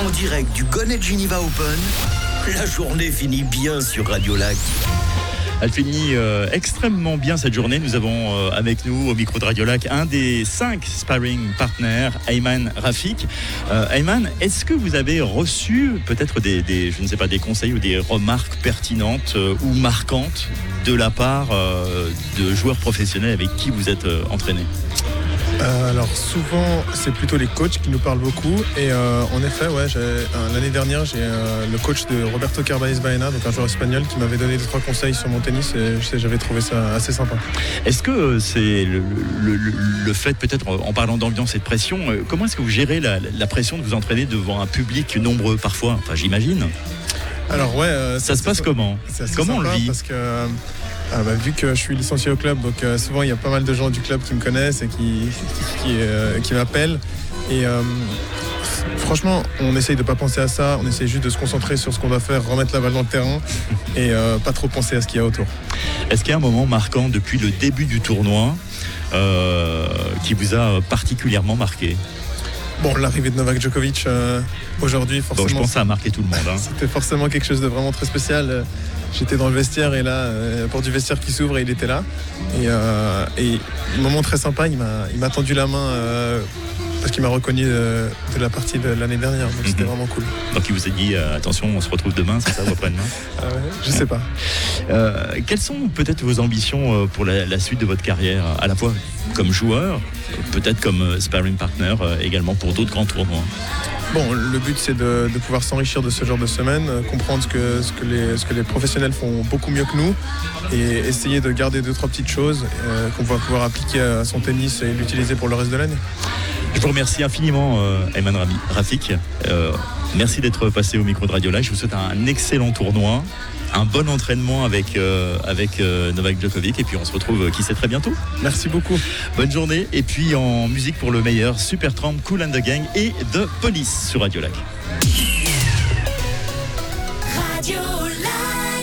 En direct du Gonnet Geneva Open, la journée finit bien sur Radio Lac. Elle finit extrêmement bien cette journée. Nous avons avec nous au micro de Radio Lac un des 5 sparring partners, Ayman Rafik. Ayman, est-ce que vous avez reçu peut-être des conseils ou des remarques pertinentes ou marquantes de la part de joueurs professionnels avec qui vous êtes entraîné ? Alors souvent c'est plutôt les coachs qui nous parlent beaucoup et en effet l'année dernière j'ai le coach de Roberto Carballes Baena, donc un joueur espagnol, qui m'avait donné 2-3 conseils sur mon tennis et j'avais trouvé ça assez sympa. Est-ce que c'est le fait, peut-être en parlant d'ambiance et de pression, comment est-ce que vous gérez la pression de vous entraîner devant un public nombreux parfois, enfin j'imagine? Alors ça se passe comment? Comment on le vit? Parce que vu que je suis licencié au club, donc souvent il y a pas mal de gens du club qui me connaissent et qui m'appellent. Et franchement, on essaye de pas penser à ça, on essaye juste de se concentrer sur ce qu'on doit faire, remettre la balle dans le terrain et pas trop penser à ce qu'il y a autour. Est-ce qu'il y a un moment marquant depuis le début du tournoi qui vous a particulièrement marqué? Bon, l'arrivée de Novak Djokovic aujourd'hui, forcément. Bon, je pense que ça a marqué tout le monde. Hein. C'était forcément quelque chose de vraiment très spécial. J'étais dans le vestiaire et là, la porte du vestiaire qui s'ouvre et il était là. Et un moment très sympa, il m'a tendu la main parce qu'il m'a reconnu de la partie de l'année dernière. Donc c'était vraiment cool. Donc il vous a dit attention, on se retrouve demain, c'est ça ou après-demain? Je sais pas. Quelles sont peut-être vos ambitions pour la suite de votre carrière, à la fois comme joueur, peut-être comme sparring partner également pour d'autres grands tournois? Bon, le but c'est de pouvoir s'enrichir de ce genre de semaine, comprendre ce que les professionnels font beaucoup mieux que nous et essayer de garder 2-3 petites choses qu'on va pouvoir appliquer à son tennis et l'utiliser pour le reste de l'année. Je vous remercie infiniment, Ayman Rafik. Merci d'être passé au micro de Radio Lac. Je vous souhaite un excellent tournoi, un bon entraînement avec Novak Djokovic, et puis on se retrouve qui sait très bientôt. Merci beaucoup. Bonne journée, et puis en musique pour le meilleur, Supertramp, Kool and the Gang et The Police sur Radio Lac. Radio